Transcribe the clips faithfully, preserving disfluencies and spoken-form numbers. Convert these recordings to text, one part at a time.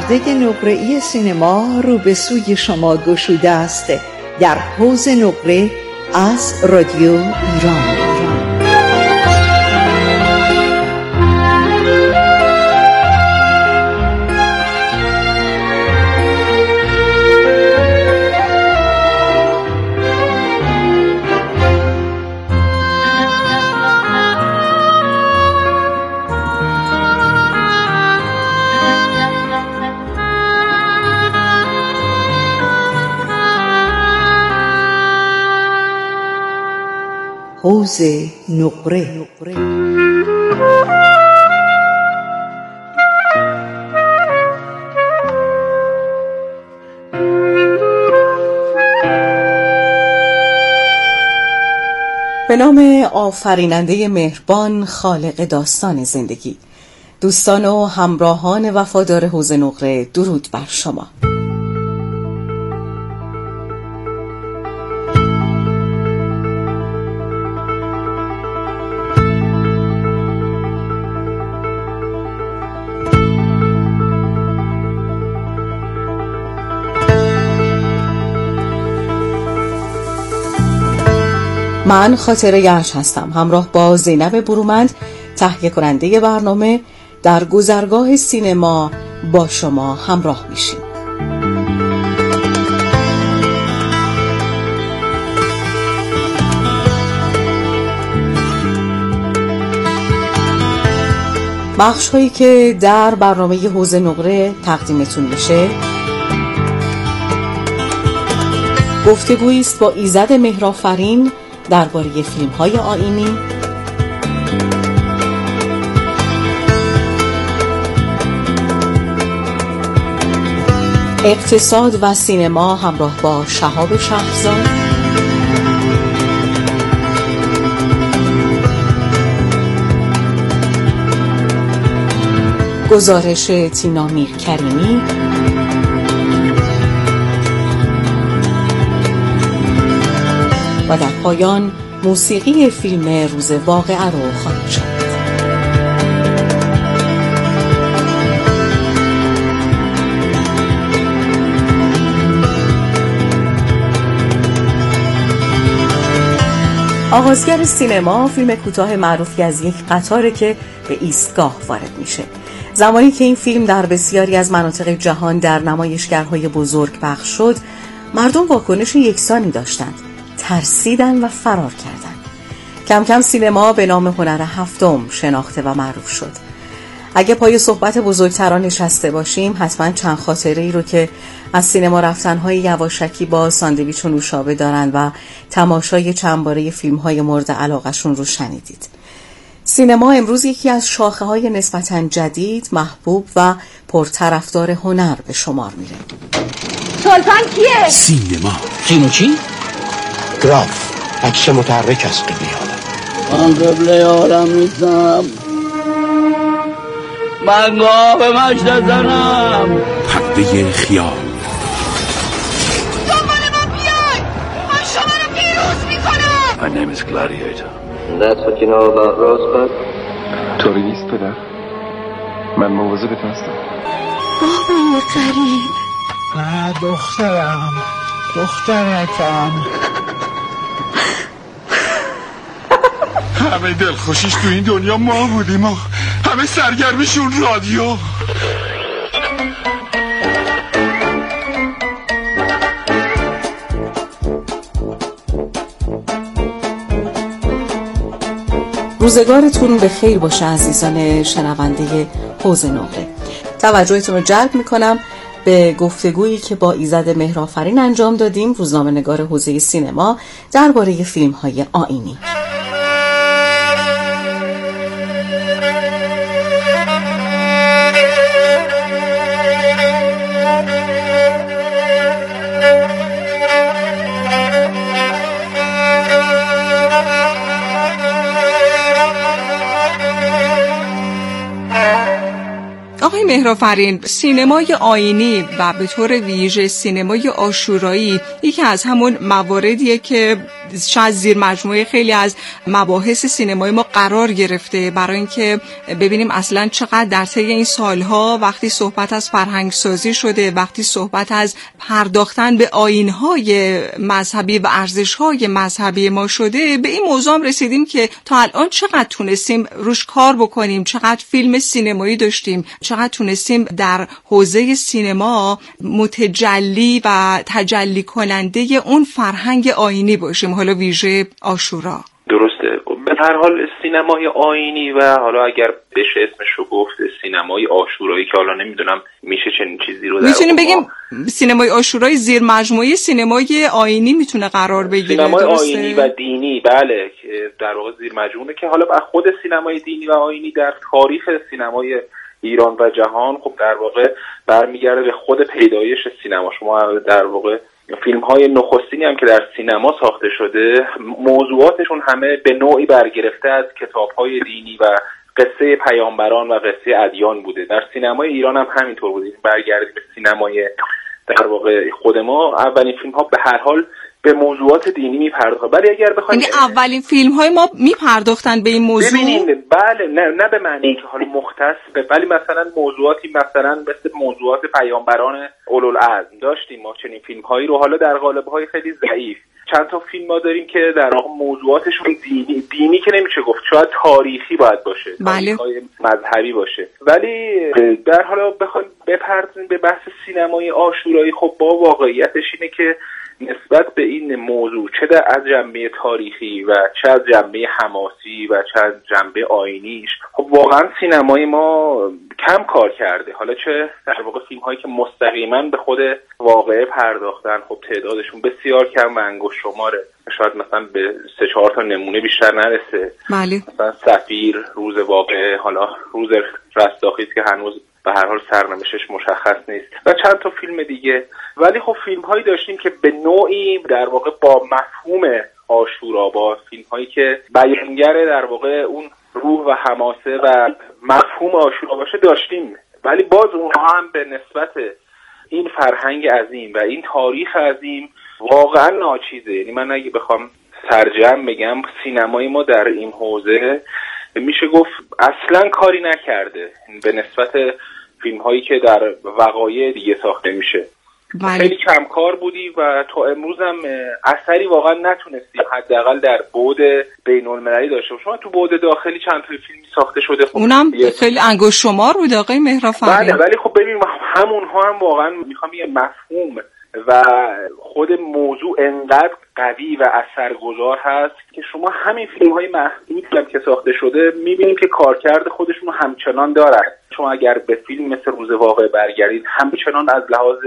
پرده نقره‌ای سینما رو به سوی شما گشوده است در حوض نقره از رادیو ایران. حوض نقره. به نام آفریننده مهربان، خالق داستان زندگی. دوستان و همراهان وفادار حوض نقره، درود بر شما. من خاطره یرش هستم، همراه با زینب برومند، تهیه کننده برنامه، در گذرگاه سینما با شما همراه میشیم. بخش هایی که در برنامه حوض نقره تقدیمتون میشه: گفتگویی است با ایزد مهرآفرین درباره فیلم‌های آیینی، اقتصاد و سینما همراه با شهاب شهرزاد، گزارش تینا میرکریمی و در پایان موسیقی فیلم روز واقعه رو خواهید شنید. آغازگر سینما فیلم کوتاه معروفی از یک قطاره که به ایستگاه وارد میشه. زمانی که این فیلم در بسیاری از مناطق جهان در نمایشگرهای بزرگ پخش شد، مردم واکنش یکسانی داشتند. ترسیدن و فرار کردن. کم کم سینما به نام هنر هفتم شناخته و معروف شد. اگه پای صحبت بزرگتران نشسته باشیم، حتما چند خاطره ای رو که از سینما رفتن‌های یواشکی با ساندویچ و نوشابه دارن و تماشای چند باره فیلم‌های مورد علاقه‌شون رو شنیدید. سینما امروز یکی از شاخه‌های نسبتاً جدید، محبوب و پرطرفدار هنر به شمار میره. سلطان کیه؟ سینما. سینو چی؟ گراف، عکس متحرک از قبله عالم. من قبله عالم نیستم، من گاه به مجد زنم. پرده خیال. دنبال ما بیای، من شما رو پیروز میکنم. My name is Gladiator. That's what you know about Rosebud? طوری نیست پدر، من مواظبت هستم. بابا قریب. نه دخترم، دخترکم. همه دلخوشیش تو این دنیا ما بودیم و همه سرگرمشون رادیو. روزگارتون به خیر باشه عزیزان شنونده حوض نقره. توجهتون رو جلب میکنم به گفتگویی که با ایزد مهرآفرین انجام دادیم، روزنامه‌نگار حوزه سینما، درباره فیلم‌های آیینی. آقای مهرآفرین، سینمای آیینی و به طور ویژه سینمای عاشورایی یکی از همون مواردیه که شاید زیر مجموعه خیلی از مباحث سینمای ما قرار گرفته، برای اینکه ببینیم اصلا چقدر در طی این سالها وقتی صحبت از فرهنگ سازی شده، وقتی صحبت از پرداختن به آیین‌های مذهبی و ارزش‌های مذهبی ما شده، به این موضوع هم رسیدیم که تا الان چقدر تونستیم روش کار بکنیم، چقدر فیلم سینمایی داشتیم، چقدر تونستیم در حوزه سینما متجلی و تجلی کننده اون فرهنگ آیینی باشیم، حالا ویژه عاشورا. درسته. به هر حال سینمای آیینی و حالا اگر بشه اسمش رو گفت سینمای عاشورایی که حالا نمیدونم میشه چنین چیزی رو در میتونیم بگیم سینمای عاشورایی زیر مجموعه سینمای آیینی میتونه قرار بگیره. سینمای درسته؟ آیینی و دینی، بله، که در واقع زیر مجموعه که حالا با خود سینمای دینی و آیینی در تاریخ سینمای ایران و جهان خب در واقع برمیگرده به خود پیدایش سینما. شما در واقع فیلم های نخستینی هم که در سینما ساخته شده موضوعاتشون همه به نوعی برگرفته از کتاب های دینی و قصه پیامبران و قصه ادیان بوده. در سینمای ایران هم همینطور بوده. برگردیم به سینمای در واقع خود ما، اولین فیلم ها به هر حال به موضوعات دینی میپرداختن. ولی اگر بخوایم یعنی اولین فیلم های ما میپرداختن به این موضوع، ببینید بله، نه نه به معنی که حالا مختص به، ولی مثلا موضوعاتی مثلا مثل موضوعات پیامبران اولوالعزم داشتیم ما چنین فیلم هایی رو، حالا در قالب های خیلی ضعیف. چند تا فیلم ما داریم که در واقع موضوعاتشون دینی دینی که نمیشه گفت، شاید تاریخی باید باشه، بله، مذهبی باشه. ولی در حالا بخوایم بپردازیم به بحث سینمای عاشورایی، خب با واقعیتش اینه که نسبت به این موضوع چه در از جنبه تاریخی و چه از جنبه حماسی و چه از جنبه آیینیش خب واقعا سینمای ما کم کار کرده. حالا چه در واقع فیلم هایی که مستقیما به خود واقعه پرداختن خب تعدادشون بسیار کم و انگشت شماره، شاید مثلا به سه چهار تا نمونه بیشتر نرسه. بله. مثلا سفیر، روز واقعه، حالا روز رستاخیز که هنوز به هر حال سرنوشتش مشخص نیست و چند تا فیلم دیگه. ولی خب فیلم هایی داشتیم که به نوعی در واقع با مفهوم عاشورا، با فیلم هایی که بیانگر در واقع اون روح و حماسه و مفهوم عاشورا باشه داشتیم. ولی باز اونها هم به نسبت این فرهنگ عظیم و این تاریخ عظیم واقعا ناچیزه. یعنی من اگه بخوام سرجم بگم سینمای ما در این حوزه میشه گفت اصلا کاری نکرده به نسبت فیلم هایی که در وقایع دیگه ساخته میشه. بله. خیلی کم کار بودی و تا امروز هم اثری واقعا نتونستی حداقل در بعد بین المللی داشته باشی. شما تو بعد داخلی چند تا فیلمی ساخته شده، خب اونم خیلی انگشت شمار بود آقای مهرافرین. بله، ولی خب ببین همونها هم واقعا میخوام یه مفهوم و خود موضوع انقدر قوی و اثرگذار هست که شما همین فیلم های محدودی هم که ساخته شده میبینیم که کارکرد خودشون همچنان دارن. شما اگر به فیلم مثل روز واقعه برگردید، همچنان از لحاظ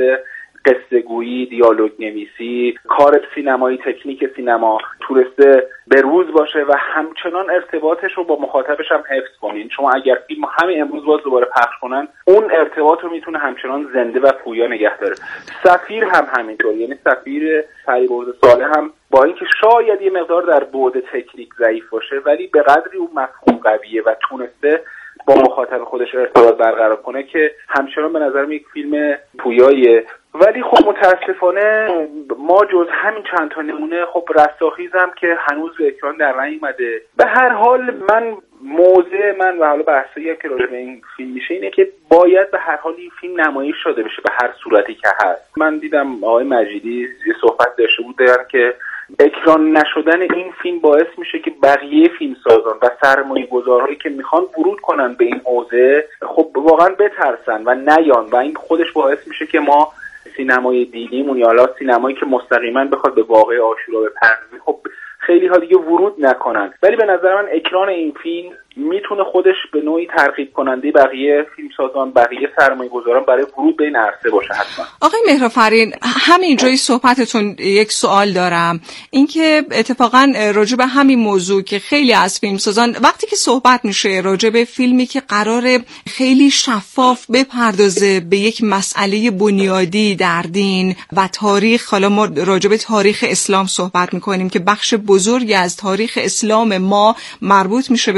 قصه گویی، دیالوگ نویسی، کار سینمایی، تکنیک سینما تونسته به روز باشه و همچنان ارتباطش رو با مخاطبش هم حفظ کنین. شما اگر فیلم همین امروز باز دوباره پخش کنن، اون ارتباط رو میتونه همچنان زنده و پویا نگه داره. سفیر هم همینطور، یعنی سفیر فریبرز صالح هم با اینکه شاید یه مقدار در بعد تکنیک ضعیف باشه، ولی به قدری اون مفهوم قویه و تونسته با مخاطب خودش ارتباط برقرار کنه که همچنان به نظرم یک فیلم پویاییه. ولی خب متاسفانه ما جز همین چند تا نمونه خب رستاخیزم که هنوز به اکران در نیامده. به هر حال من موضع من و حالا بحثایی که راجع به این فیلم میشه اینه که باید به هر حال این فیلم نمایش شده بشه به هر صورتی که هست. من دیدم آقای مجیدی یه صحبت داشته بود که اکران نشدن این فیلم باعث میشه که بقیه فیلمسازان و سرمایه‌گذارهایی که میخوان ورود کنن به این حوزه خب واقعا بترسن و نیان و این خودش باعث میشه که ما سینمای دینیمون یا حالا سینمایی که مستقیما بخواد به واقع عاشورا بپردازه خب خیلی ها دیگه ورود نکنن. ولی به نظر من اکران این فیلم میتونه خودش به نوعی ترغیب کننده بقیه فیلمسازان، بقیه سرمایه‌گذاران برای ورود به این عرصه باشه حتما. آقای مهرافرین، همین جای صحبتتون یک سوال دارم، اینکه اتفاقا راجع به همین موضوع که خیلی از فیلمسازان وقتی که صحبت میشه راجع به فیلمی که قراره خیلی شفاف بپردازه به یک مسئله بنیادی در دین و تاریخ، حالا ما راجع به تاریخ اسلام صحبت میکنیم که بخش بزرگی از تاریخ اسلام ما مربوط میشه به حادثه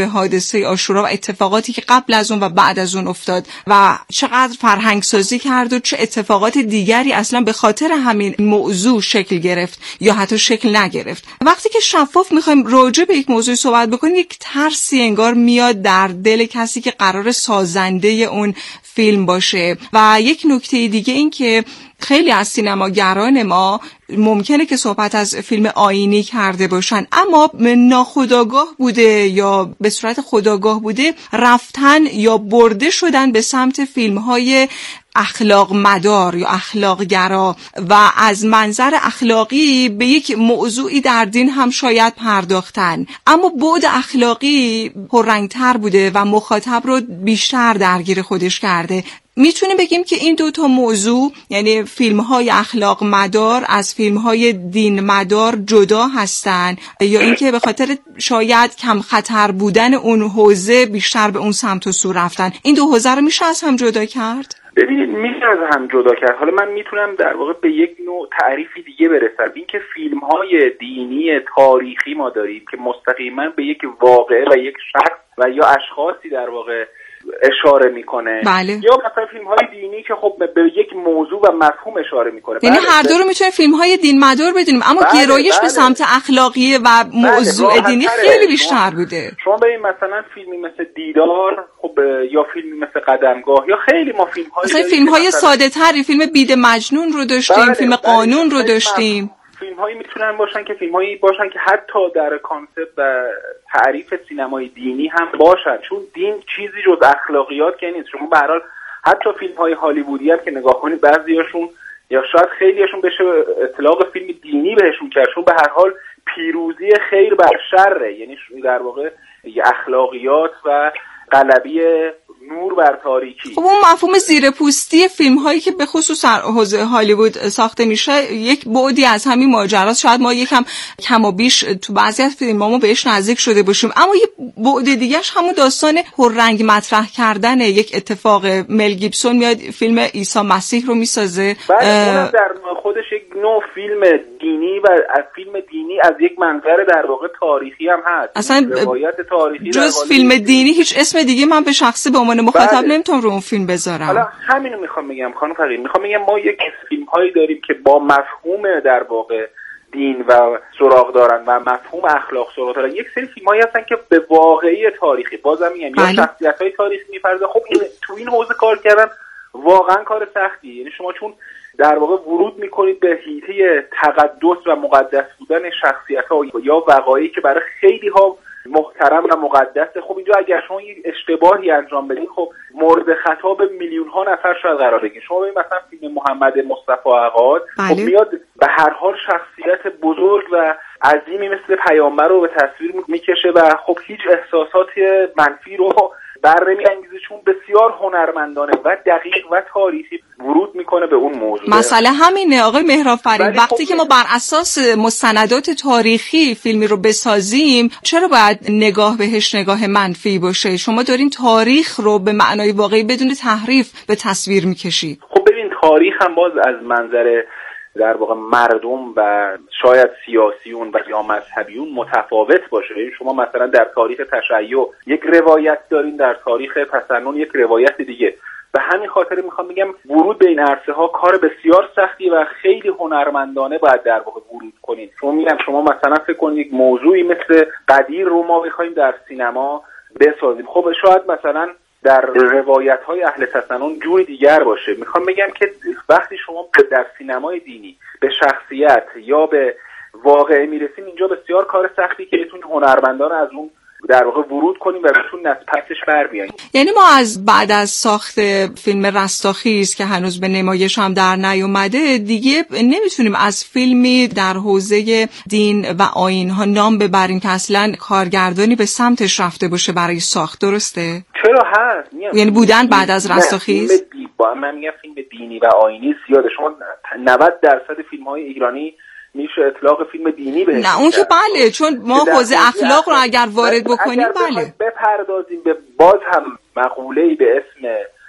حادثه عاشورا و اتفاقاتی که قبل از اون و بعد از اون افتاد و چقدر فرهنگ سازی کرد و چه اتفاقات دیگری اصلا به خاطر همین موضوع شکل گرفت یا حتی شکل نگرفت. وقتی که شفاف میخوایم راجع به یک موضوع صحبت بکنیم، یک ترسی انگار میاد در دل کسی که قرار سازنده اون فیلم باشه. و یک نکته دیگه این که خیلی از سینماگران ما ممکنه که صحبت از فیلم آیینی کرده باشن، اما ناخودآگاه بوده یا به صورت خودآگاه بوده رفتن یا برده شدن به سمت فیلم‌های اخلاق مدار یا اخلاق گرا و از منظر اخلاقی به یک موضوعی در دین هم شاید پرداختن، اما بعد اخلاقی پررنگتر بوده و مخاطب رو بیشتر درگیر خودش کرده. میتونیم بگیم که این دوتا موضوع، یعنی فیلم‌های اخلاق مدار از فیلم‌های دین مدار، جدا هستن یا اینکه به خاطر شاید کم خطر بودن اون حوزه بیشتر به اون سمت و سو رفتن؟ این دو حوزه رو میشه از هم جدا کرد؟ ببینید میشه از هم جدا کرد. حالا من میتونم در واقع به یک نوع تعریفی دیگه برسم، این که فیلم‌های دینی تاریخی ما داریم که مستقیما به یک واقعه و یک شخص و یا اشخاصی در واقع اشاره میکنه. بله. یا مثلا فیلم‌های دینی که خب به یک موضوع و مفهوم اشاره میکنه. یعنی هر دو رو میتونیم فیلم‌های دین مدار بدونیم، اما بله، گرایش بله. به سمت اخلاقی و موضوع بله. دینی خیلی بیشتر بوده. شما ببین مثلا فیلمی مثل دیدار، خب یا فیلمی مثل قدمگاه، یا خیلی ما فیلم‌های مثلا فیلم‌های ساده‌تری، فیلم بید مجنون رو داشتیم، بله. فیلم بله. قانون رو داشتیم. فیلم‌هایی میتونن باشن که فیلم‌هایی باشن که حتی در کانسپت و تعریف سینمای دینی هم باشن، چون دین چیزی جز اخلاقیات که نیست. شما به هر حال حتی فیلم‌های هالیوودی هم که نگاه کنید بعضیاشون یا شاید خیلیاشون بشه اطلاق فیلم دینی بهشون کرد، چون به هر حال پیروزی خیر بر شره، یعنی در واقع اخلاقیات و غلبی نور بر تاریکی. خب اون مفهوم زیر پوستی فیلم هایی که به خصوص در حوزه هالیوود ساخته میشه یک بعدی از همین ماجراست. شاید ما یکم کم و بیش تو بعضی از فیلمامو بهش نزدیک شده باشیم، اما یه بعد دیگه‌اش همون داستان پررنگ مطرح کردن یک اتفاق. مل گیبسون میاد فیلم عیسی مسیح رو میسازه، اونم در خودش یک نوع فیلم دینی و از فیلم دینی از یک منظر در واقع تاریخی هم هست. اصلا روایت تاریخی جز فیلم دینی هیچ اسم دیگه من به شخصه به عنوان مخاطب بله. نمیتونم رو اون فیلم بذارم. حالا همینو میخوام بگم خانم فقیر، میخوام بگم ما یک فیلم هایی داریم که با مفهوم در واقع دین و سراغ دارن و مفهوم اخلاق سراغ دارن. یک سری فیلم هایی هستن که به واقعی تاریخی بازم میگم بله. یا شخصیت های تاریخی میپردازن. خب این تو این حوزه کار کردن واقعا کار سختیه، یعنی شما چون در واقع ورود میکنید به حیطه تقدس و مقدس بودن شخصیت ها یا وقایعی که برای خیلی ها محترم و مقدسه. خب اینجا اگر شما یک اشتباهی انجام بدید خب مورد خطاب میلیون ها نفر شاید قرار بگیرید. شما ببینید مثلا فیلم محمد مصطفی عقاد خب میاد به هر حال شخصیت بزرگ و عظیمی مثل پیامبر رو به تصویر میکشه و خب هیچ احساسات منفی رو بر نمی‌انگیزه، چون بسیار هنرمندانه و دقیق و تاریخی ورود میکنه به اون موضوع. مسئله همینه آقای مهراب فرید، وقتی خب که ما بر اساس مستندات تاریخی فیلمی رو بسازیم چرا باید نگاه بهش نگاه منفی باشه؟ شما دارین تاریخ رو به معنای واقعی بدون تحریف به تصویر میکشید. خب ببین تاریخ هم باز از منظر در واقع مردم و شاید سیاسیون و یا مذهبیون متفاوت باشه. شما مثلا در تاریخ تشیع یک روایت دارین، در تاریخ تسنن یک روایت دیگه. به همین خاطر میخوام بگم ورود به این عرصه ها کار بسیار سختی و خیلی هنرمندانه باید در واقع ورود کنید. شما میگم شما مثلا فکر کنید یک موضوعی مثل قدیر رو ما بخوایم در سینما بسازیم، خب شاید مثلا در روایت‌های اهل تسنن جوری دیگر باشه. میخوام بگم که وقتی شما در سینمای دینی به شخصیت یا به واقعه میرسیم اینجا بسیار کار سختی که بتونید هنرمندان از اون در واقع ورود کنیم و بتونید از پسش بر بیاییم. یعنی ما از بعد از ساخت فیلم رستاخیز که هنوز به نمایش هم در نیومده دیگه نمیتونیم از فیلمی در حوزه دین و آیین ها نام ببریم که اصلا کارگردانی به سمتش رفته باشه برای ساخت، درسته؟ چرا هست؟ یعنی بودن بعد از رستاخیز؟ با من میگم فیلم دینی و آیینی زیاده. شما نود درصد فیلم های ایرانی میشه اطلاق فیلم دینی بهش. نه اون که بله، چون ما حوزه اخلاق رو اگر وارد بکنیم بله بپردازیم به باز هم مقوله‌ای به اسم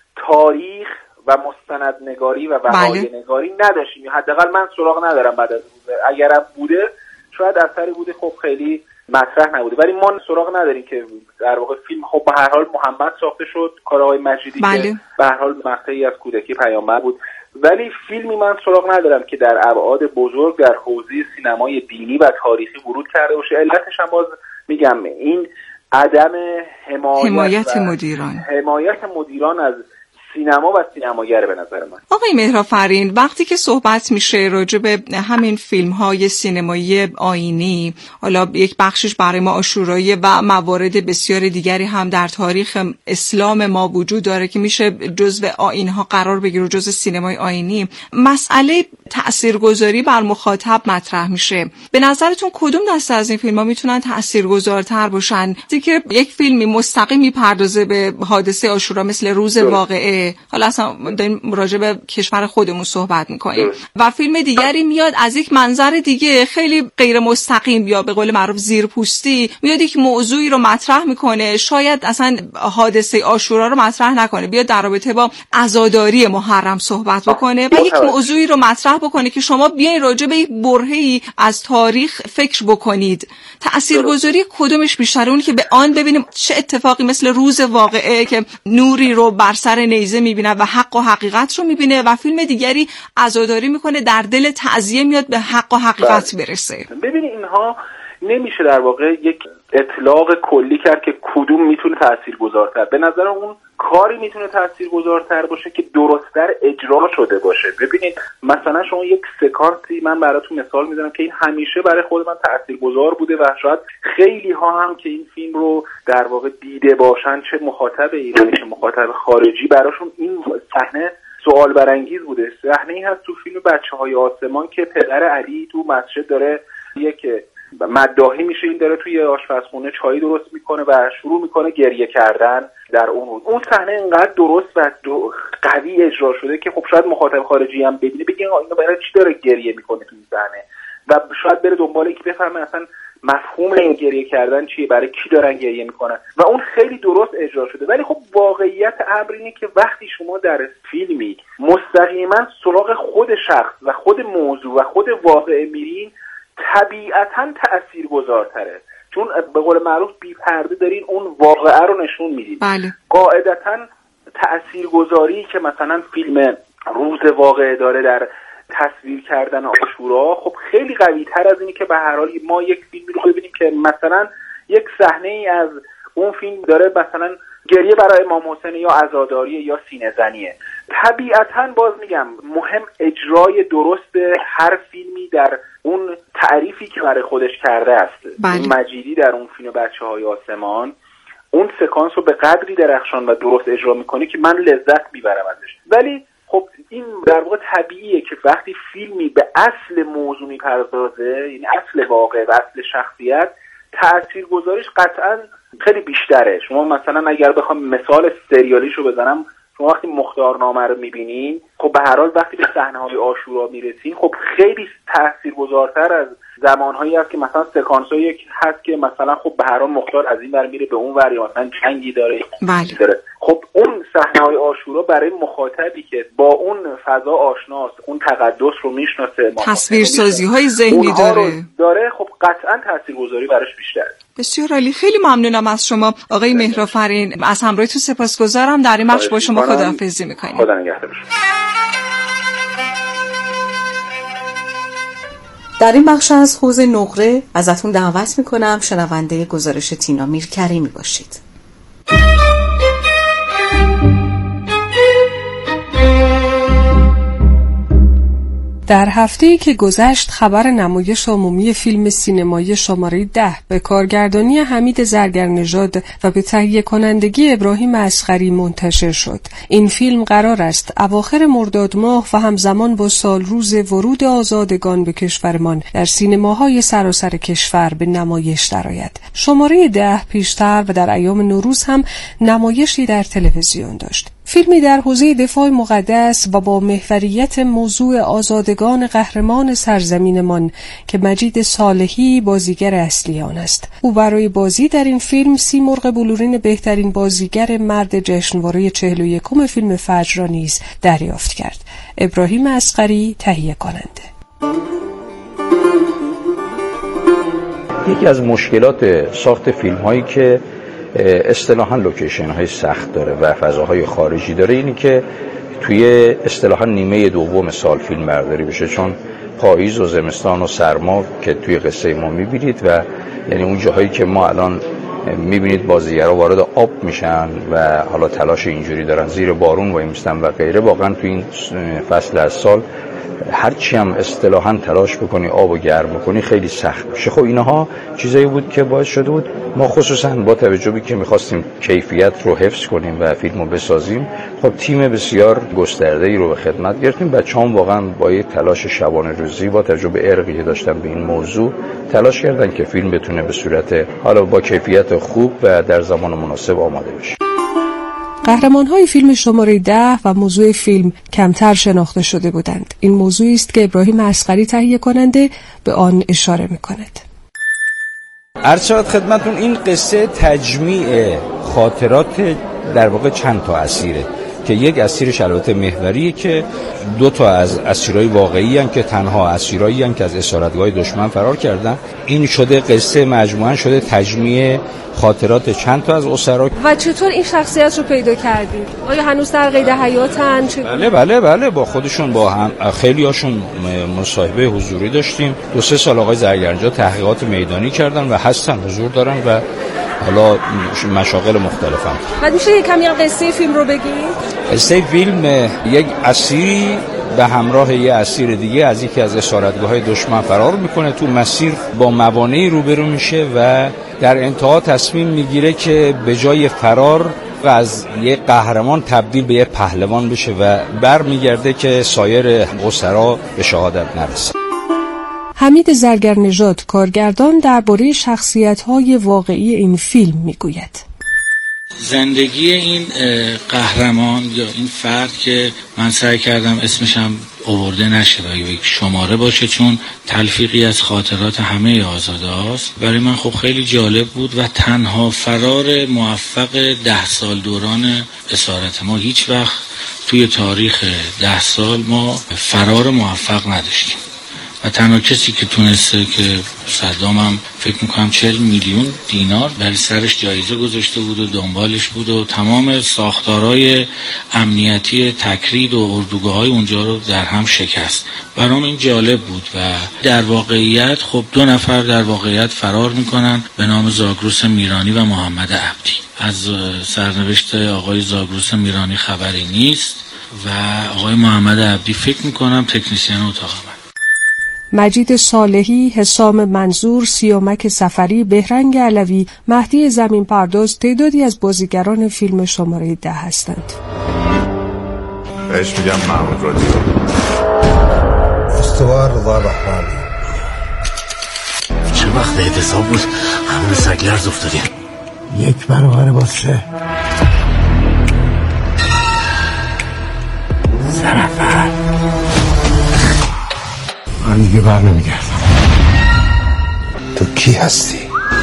تاریخ و مستندنگاری و وقایع بله. نگاری نداشتیم، حداقل من سراغ ندارم بعد از اون. اگرم بوده شاید اثری بوده خب خیلی مطرح نبوده. ولی ما سراغ نداریم که در واقع فیلم خب به هر حال محمد ساخته شد، کار آقای مجیدی بله. که به هر حال مقطعی از کودکی پیامبر بود، ولی فیلمی من سراغ ندارم که در ابعاد بزرگ در حوزه سینمای دینی و تاریخی ورود کرده باشه. علتش هم باز میگم این عدم حمایت, حمایت مدیران حمایت مدیران از سینما و سینماگر به نظر من. آقای مهرآفرین، وقتی که صحبت میشه راجع به همین فیلم های سینمایی آیینی، حالا یک بخشش برای ما عاشورایی و موارد بسیار دیگری هم در تاریخ اسلام ما وجود داره که میشه جزو آیین ها قرار بگیره، جزو سینمای آیینی، مسئله تاثیرگذاری بر مخاطب مطرح میشه. به نظرتون کدوم دسته از این فیلم ها میتونن تاثیرگذارتر باشن؟ که یک فیلمی مستقیم میپردازه به حادثه عاشورا مثل روز واقعه، حالا اصلا داریم راجع به کشور خودمون صحبت میکنیم، و فیلم دیگری میاد از یک منظر دیگه خیلی غیر مستقیم یا به قول معروف زیرپوستی میاد یک موضوعی رو مطرح میکنه، شاید اصلا حادثه عاشورا رو مطرح نکنه، بیاد در رابطه با عزاداری محرم صحبت بکنه و یک موضوعی رو مطرح بکنه که شما بیاین راجع به یک برهه‌ای از تاریخ فکر بکنید. تاثیرگذاری کدومش بیشتره؟ اون که به آن ببینیم چه اتفاقی مثل روز واقعه که نوری رو بر سر نیزه میبینه و حق و حقیقت رو میبینه، و فیلم دیگری عزاداری میکنه در دل تعزیه میاد به حق و حقیقت برسه. ببینید اینها نمیشه در واقع یک اطلاق کلی کرد که کدوم میتونه تاثیرگذارتر. به نظر اون کاری میتونه تاثیرگذارتر باشه که درست‌تر اجرا شده باشه. ببینید مثلا شما یک سکانسی، من براتون مثال میزنم که این همیشه برای خود من تاثیرگذار بوده و شاید خیلی ها هم که این فیلم رو در واقع دیده باشن، چه مخاطب ایرانی چه مخاطب خارجی، براشون این صحنه سوال برانگیز بوده. صحنه‌ای هست تو فیلم بچه‌های آسمان که پدر علی تو مسجد داره یک مداحی میشه، این داره توی آشپزخونه چای درست میکنه و شروع میکنه گریه کردن در اون اون صحنه اینقدر درست و دو قوی اجرا شده که خب شاید مخاطب خارجی هم ببینه بگه اینو برای چی داره گریه میکنه تو این صحنه، و شاید بره دنبال اینکه بفهمه اصلا مفهوم این گریه کردن چیه، برای کی دارن گریه میکنن، و اون خیلی درست اجرا شده. ولی خب واقعیت امر اینه که وقتی شما در فیلمی مستقیما سراغ خود شخص و خود موضوع و خود واقعه میرین، طبیعتاً تأثیرگذارتره، چون به قول معروف بی پرده دارین اون واقعه رو نشون میدین. بله. قاعدتاً تأثیرگذاری که مثلا فیلم روز واقعه داره در تصویر کردن عاشورا، خب خیلی قوی تر از اینی که به هر حال ما یک فیلمی رو ببینیم که مثلا یک صحنه ای از اون فیلم داره مثلا گریه برای امام حسین یا عزاداری یا سینه زنیه. طبیعتاً باز میگم مهم اجرای درست هر فیلمی در اون تعریفی که برای خودش کرده است. بله. مجیدی در اون فیلم بچه‌های آسمان اون سکانس رو به قدری درخشان و درست اجرا میکنه که من لذت میبرم ازش. ولی خب این در واقع طبیعیه که وقتی فیلمی به اصل موضوع میپردازه، یعنی اصل واقع و اصل شخصیت، تاثیرگذاریش قطعاً خیلی بیشتره. شما مثلا اگر بخوام مثال سریالیشو بزنم، شما وقتی مختارنامه رو میبینین، خب به هر حال وقتی به صحنه‌های عاشورا میرسین، خب خیلی تاثیرگذارتر از زمانهایی هست که مثلا سکانس‌هایی هست که مثلا خب به هر حال مختار از این ور میره به اون ور، یا مثلا جنگی داره. بله. داره. خب اون صحنه‌های عاشورا برای مخاطبی که با اون فضا آشناست، اون تقدس رو میشناسه، تصویرسازی‌های ذهنی داره داره خب قطعاً تاثیرگذاری براش بیشتره. بسیار عالی. خیلی ممنونم از شما آقای مهرآفرین. از همراهیتون سپاسگزارم. در این بخش با شما خداحافظی می‌کنیم. خدا نگهدار. در این بخش از حوض نقره ازتون دعوت میکنم شنونده گزارش تینا میرکریمی باشید. در هفته‌ای که گذشت خبر نمایش عمومی فیلم سینمایی شماره ده به کارگردانی حمید زرگرنژاد و به تهیه کنندگی ابراهیم اصغری منتشر شد. این فیلم قرار است اواخر مرداد ماه و همزمان با سال روز ورود آزادگان به کشورمان در سینماهای سراسر کشور به نمایش درآید. شماره ده پیشتر و در ایام نوروز هم نمایشی در تلویزیون داشت. فیلمی در حوزه دفاع مقدس و با محوریت موضوع آزادگان قهرمان سرزمینمان که مجید صالحی بازیگر اصلی آن است. او برای بازی در این فیلم سیمرغ بلورین بهترین بازیگر مرد جشنواره چهل و یکم فیلم فجر را نیز دریافت کرد. ابراهیم اصغری تهیه کننده. یکی از مشکلات ساخت فیلم هایی که اصطلاحاً لوکیشن های سخت داره و فضاهای خارجی داره اینی که توی اصطلاحاً نیمه دوم سال فیلم برداری بشه، چون پاییز و زمستان و سرما که توی قصه ما میبینید و یعنی اون جاهایی که ما الان میبینید بازیگرا وارد آب میشن و حالا تلاش اینجوری دارن زیر بارون وای میستن و غیره، واقعا توی این فصل از سال هرچی هم اصطلاحاً تلاش بکنی آب و گرم بکنی خیلی سخت میشه. خب اینها چیزایی بود که باعث شده بود ما خصوصا با توجه به که میخواستیم کیفیت رو حفظ کنیم و فیلمو بسازیم، خب تیم بسیار گسترده‌ای رو به خدمت گرفتیم. بچه‌ها واقعا با یک تلاش شبانه روزی با توجه به ارقی که داشتن به این موضوع تلاش کردن که فیلم بتونه به صورت حالا با کیفیت خوب و در زمان مناسب آماده بشه. قهرمان‌های فیلم شماره ده و موضوع فیلم کمتر شناخته شده بودند. این موضوعی است که ابراهیم اصغری تهیه کننده به آن اشاره می‌کند. عرض شود خدمتون این قصه تجمیع خاطرات در واقع چند تا اسیره که یک اسیر شلوت محوریه که دو تا از اسیرای واقعی هستند که تنها اسیرایی هستند که از اسارتگاه دشمن فرار کردن. این شده قصه مجموعاً شده تجمیع خاطرات چند تا از اسرا. و چطور این شخصیت رو پیدا کردید؟ آیا هنوز در قید حیاتن؟ بله بله بله با خودشون با هم خیلی هاشون مصاحبه حضوری داشتیم. دو سه سال آقای زرگرنجا تحقیقات میدانی کردن و هستن، حضور دارن و حالا مشاغل مختلف هم. بعد میشه یک کمی قصه فیلم رو بگید؟ قصه فیلم یک اسیری به همراه یه اسیر دیگه از یکی از اسارتگاه‌های دشمن فرار میکنه، تو مسیر با موانعی روبرو میشه و در انتها تصمیم میگیره که به جای فرار و از یه قهرمان تبدیل به یه پهلوان بشه و برمیگرده که سایر اسرا به شهادت نرسه. حمید زرگرنژاد کارگردان درباره شخصیت‌های واقعی این فیلم میگوید. زندگی این قهرمان یا این فرد که من سعی کردم اسمشم آورده نشه و یک شماره باشه چون تلفیقی از خاطرات همه آزاده هاست، برای من خب خیلی جالب بود و تنها فرار موفق ده سال دوران اسارت ما. هیچ وقت توی تاریخ ده سال ما فرار موفق نداشتیم و تنها کسی که تونسته که صدام هم فکر میکنم چهل میلیون دینار برای سرش جایزه گذاشته بود و دنبالش بود و تمام ساختارهای امنیتی تکرید و اردوگاه‌های اونجا رو در هم شکست. برام این جالب بود و در واقعیت خب دو نفر در واقعیت فرار میکنن به نام زاگرس میرانی و محمد عبدی. از سرنوشت آقای زاگرس میرانی خبری نیست و آقای محمد عبدی فکر میکنم تکنیسین اتاق من. مجید صالحی، حسام منظور، سیامک سفری، بهرنگ علوی، مهدی زمین پرداز تعدادی از بازیگران فیلم شماره ده هستند. بهش میگم محمود رادیو. استوار رضا بحرانی. چه وقت اعتصاب بود همون سگ لرز افتادیم. یک برابر با سه. سه نفر. من دیگه بر نمیگردم. تو کی هستی؟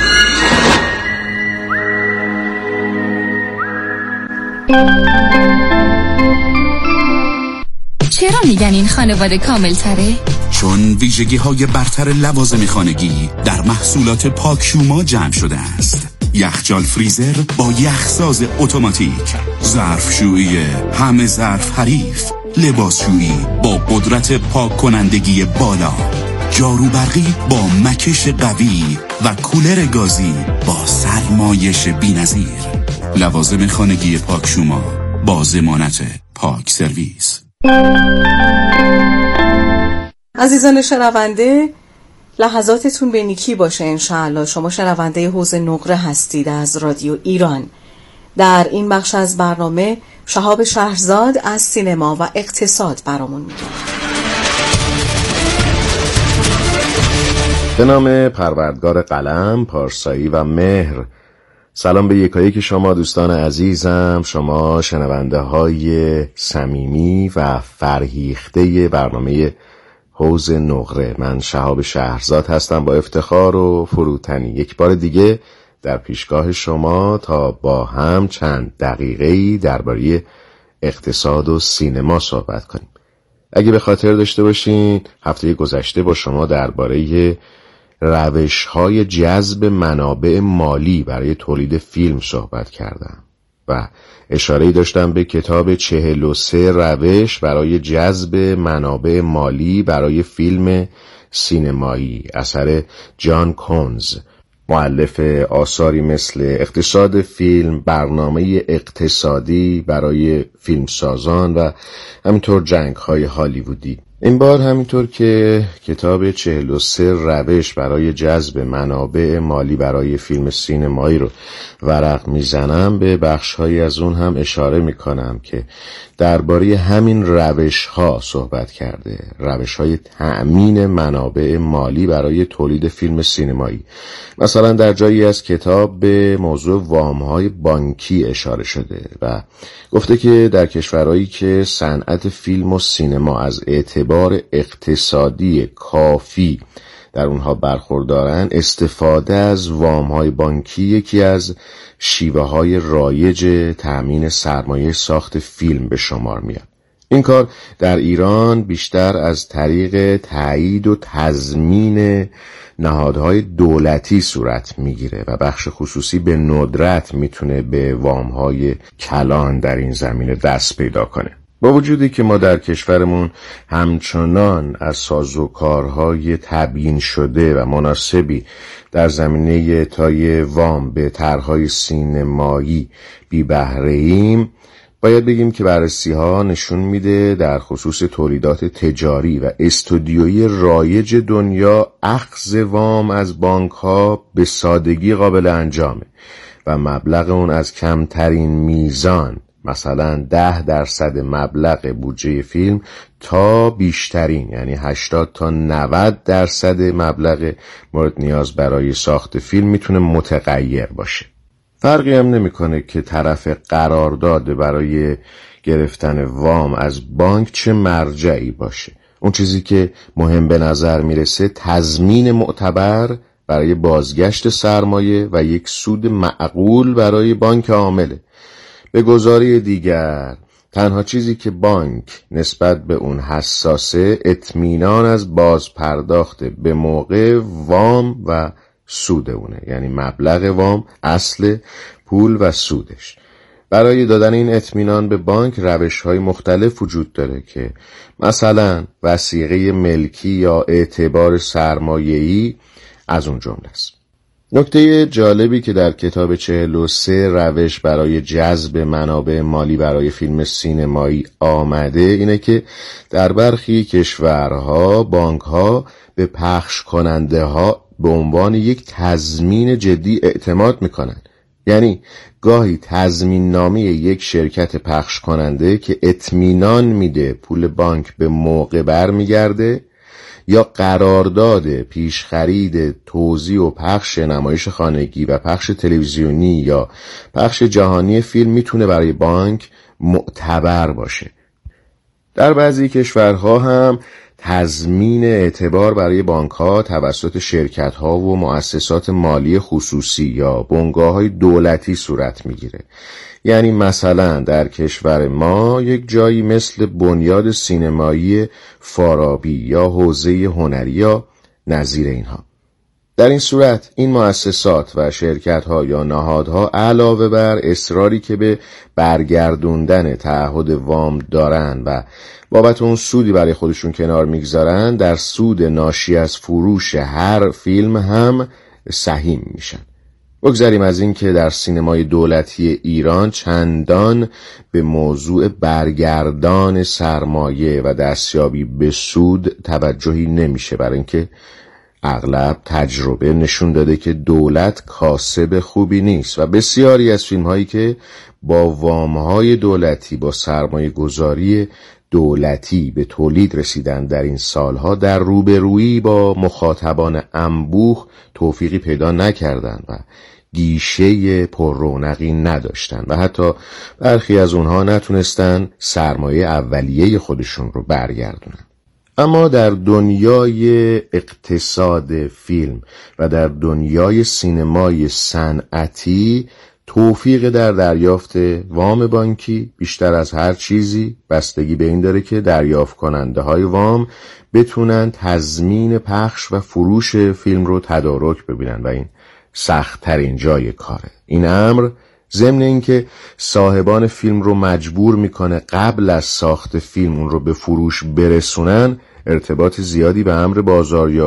چرا میگن این خانواده کامل تره؟ چون ویژگی های برتر لوازم خانگی در محصولات پاکشوما جمع شده است. یخچال فریزر با یخساز اتوماتیک، ظرفشویی همه ظرف حریف، لباسشویی با قدرت پاک کنندگی بالا، جارو برقی با مکش قوی و کولر گازی با سرمایش بی‌نظیر. لوازم خانگی پاکشوما با ضمانت پاک سرویس. عزیزان شنونده، لحظاتتون به نیکی باشه انشاءالله. شما شنونده حوض نقره هستید از رادیو ایران. در این بخش از برنامه شهاب شهرزاد از سینما و اقتصاد برامون میگه. به نام پروردگار قلم، پارسایی و مهر. سلام به یکایک شما دوستان عزیزم، شما شنونده های صمیمی و فرهیخته برنامه حوض نقره. من شهاب شهرزاد هستم با افتخار و فروتنی یک بار دیگه در پیشگاه شما تا با هم چند دقیقه‌ای درباره اقتصاد و سینما صحبت کنیم. اگه به خاطر داشته باشین هفته گذشته با شما درباره روش‌های جذب منابع مالی برای تولید فیلم صحبت کردم و اشاره‌ای داشتم به کتاب چهل و سه روش برای جذب منابع مالی برای فیلم سینمایی اثر جان کونز، مؤلف آثاری مثل اقتصاد فیلم، برنامه اقتصادی برای فیلمسازان و همینطور جنگ‌های هالیوودی. این بار همینطور که کتاب چهل و سه روش برای جذب منابع مالی برای فیلم سینمایی رو ورق میزنم، به بخش‌هایی از اون هم اشاره میکنم که درباره همین روش‌ها صحبت کرده، روش‌های تأمین منابع مالی برای تولید فیلم سینمایی. مثلا در جایی از کتاب به موضوع وام‌های بانکی اشاره شده و گفته که در کشورهایی که صنعت فیلم و سینما از اعتبار اقتصادی کافی در اونها برخوردارن، استفاده از وام‌های بانکی یکی از شیوه‌های رایج تأمین سرمایه ساخت فیلم به شمار میاد. این کار در ایران بیشتر از طریق تایید و تضمین نهادهای دولتی صورت میگیره و بخش خصوصی به ندرت میتونه به وام‌های کلان در این زمینه دست پیدا کنه. با وجودی که ما در کشورمون همچنان از سازوکارهای تبیین شده و مناسبی در زمینه اعطای وام به طرح‌های سینمایی بی بهره ایم، باید بگیم که بررسی ها نشون میده در خصوص تولیدات تجاری و استودیویی رایج دنیا اخذ وام از بانک ها به سادگی قابل انجامه و مبلغ اون از کمترین میزان، مثلا ده درصد مبلغ بودجه فیلم، تا بیشترین یعنی هشتاد تا نود درصد مبلغ مورد نیاز برای ساخت فیلم میتونه متغیر باشه. فرقی هم نمیکنه که طرف قرارداد برای گرفتن وام از بانک چه مرجعی باشه. اون چیزی که مهم به نظر میرسه تضمین معتبر برای بازگشت سرمایه و یک سود معقول برای بانک عامله. به گزاری دیگر، تنها چیزی که بانک نسبت به اون حساسه اطمینان از باز پرداخت به موقع وام و سود اونه، یعنی مبلغ وام، اصل پول و سودش. برای دادن این اطمینان به بانک روش‌های مختلف وجود داره که مثلا وثیقه ملکی یا اعتبار سرمایه‌ای از اون جمله است. نکته جالبی که در کتاب چهل و سه روش برای جذب منابع مالی برای فیلم سینمایی آمده اینه که در برخی کشورها بانک‌ها به پخش کننده ها به عنوان یک تضمین جدی اعتماد میکنن. یعنی گاهی تضمین نامه یک شرکت پخش کننده که اطمینان میده پول بانک به موقع برمیگرده، یا قرارداد پیش خرید توزیع و پخش نمایش خانگی و پخش تلویزیونی یا پخش جهانی فیلم میتونه برای بانک معتبر باشه. در بعضی کشورها هم تضمین اعتبار برای بانک‌ها توسط شرکت‌ها و مؤسسات مالی خصوصی یا بنگاه‌های دولتی صورت می‌گیره. یعنی مثلا در کشور ما یک جایی مثل بنیاد سینمایی فارابی یا حوزه هنری یا نظیر اینها. در این صورت این مؤسسات و شرکت‌ها یا نهادها علاوه بر اصراری که به برگردوندن تعهد وام دارن و بابت اون سودی برای خودشون کنار میگذارن، در سود ناشی از فروش هر فیلم هم سهیم میشن. بگذاریم از این که در سینمای دولتی ایران چندان به موضوع برگردان سرمایه و دستیابی به سود توجهی نمیشه، برای اینکه اغلب تجربه نشون داده که دولت کاسب خوبی نیست و بسیاری از فیلم هایی که با وامهای دولتی، با سرمایه گذاری دولتی به تولید رسیدن در این سالها، در روبرویی با مخاطبان انبوه توفیقی پیدا نکردند و گیشه پر رونقی نداشتند و حتی برخی از اونها نتونستن سرمایه اولیه خودشون رو برگردونن. اما در دنیای اقتصاد فیلم و در دنیای سینمای صنعتی توفیق در دریافت وام بانکی بیشتر از هر چیزی بستگی به این داره که دریافت کننده های وام بتونن تضمین پخش و فروش فیلم رو تدارک ببینن و این سخت ترین جای کاره. این امر ضمن اینکه صاحبان فیلم رو مجبور میکنه قبل از ساخت فیلم اون رو به فروش برسونن، ارتباط زیادی به امر بازاریابی